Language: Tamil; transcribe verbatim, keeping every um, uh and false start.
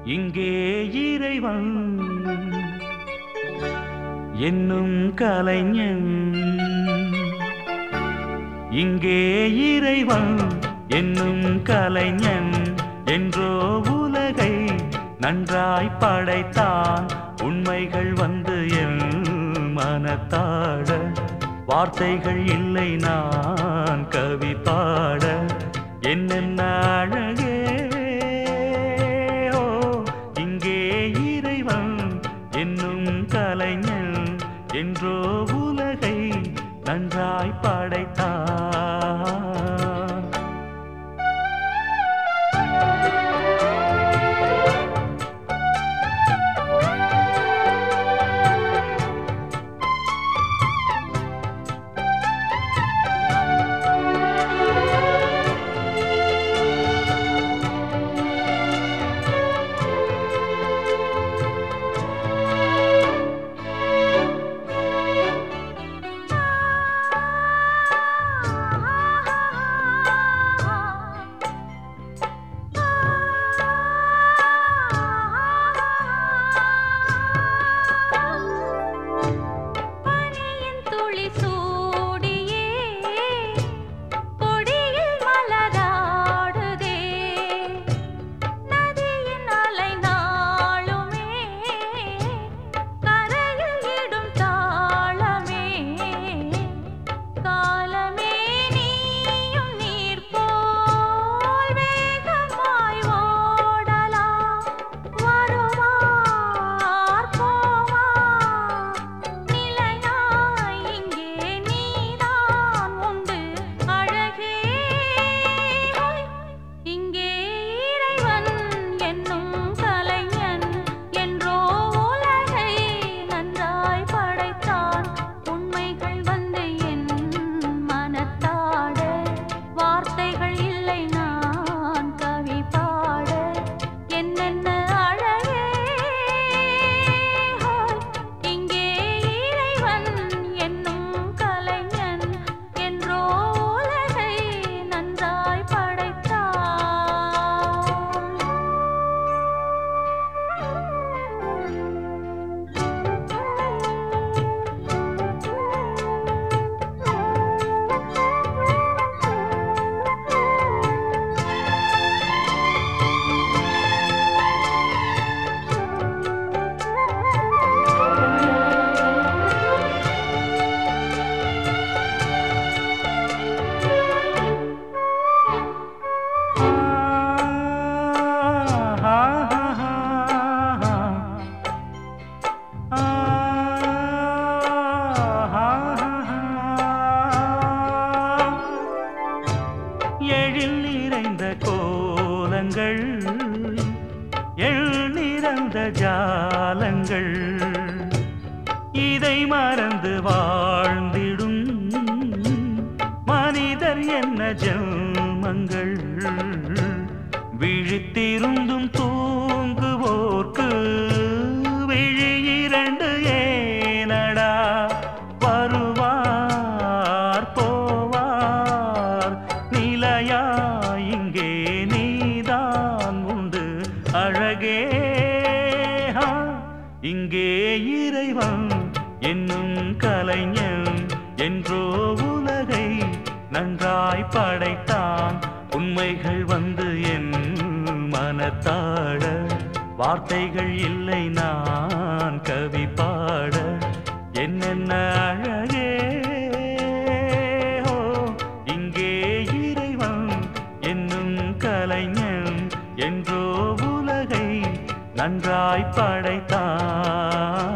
இங்கே இறைவன் என்னும் கலைஞன், இங்கே இறைவன் என்னும் கலைஞன் என்றோ உலகை நன்றாய் படைத்தான். உண்மைகள் வந்து என் மனத்தாட, வார்த்தைகள் இல்லை நான் கவி பாட. என்னென்ன அழகே ஓ, இங்கே இறைவன் என்னும் கலைஞன் என்றோ உலகை நன்றாய் படைத்தான். எழில் நிறைந்த கோலங்கள், எள் நிறைந்த ஜாலங்கள், இதை மறந்து வாழ்ந்திடும் மனிதர் என்ன ஜென்மங்கள். விழித்திருந்தும் தூங்குவோர்க்கு விழி இரண்டு ஏனடா. வருவார் போவார் நிலையா, இங்கே நீதான் உண்டு அழகே. இங்கே இறைவன் என்னும் கலைஞன் என்றோ உலகை நன்றாய் படைத்தான். உண்மைகள் வந்து என் மனத்தாட, வார்த்தைகள் இல்லை நான் கவி பாட. என்னென்ன அழகே ஓ, இங்கே இறைவன் என்னும் கலைஞன் என்றோ உலகை நன்றாய் படைத்தான்.